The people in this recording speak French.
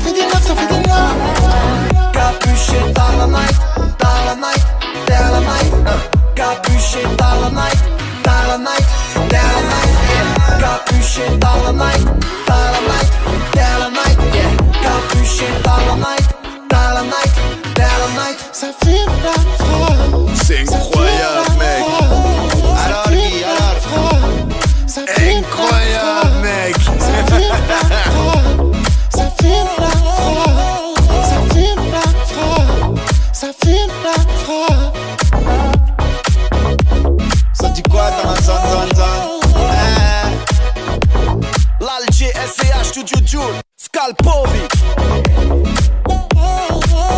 fait des love, ça fait des love. Capuché dans la night, dans la night, dans la night. Capuché dans la night, dans la night, dans la night. Yeah. Capuché dans la night, dans la night, dans la night. Yeah. Capuché dans la night, dans la night, dans la night. Ça fait la frappe. C'est incroyable, mec. Alors, lui, alors. Ça fait incroyable, mec. Ça fait la frappe. Ça fait la frappe. Ça fait la frappe. Ça fait la frappe. Ça dit quoi dans la zone? L'Alger, SCH, Studio Joule, Scalpo.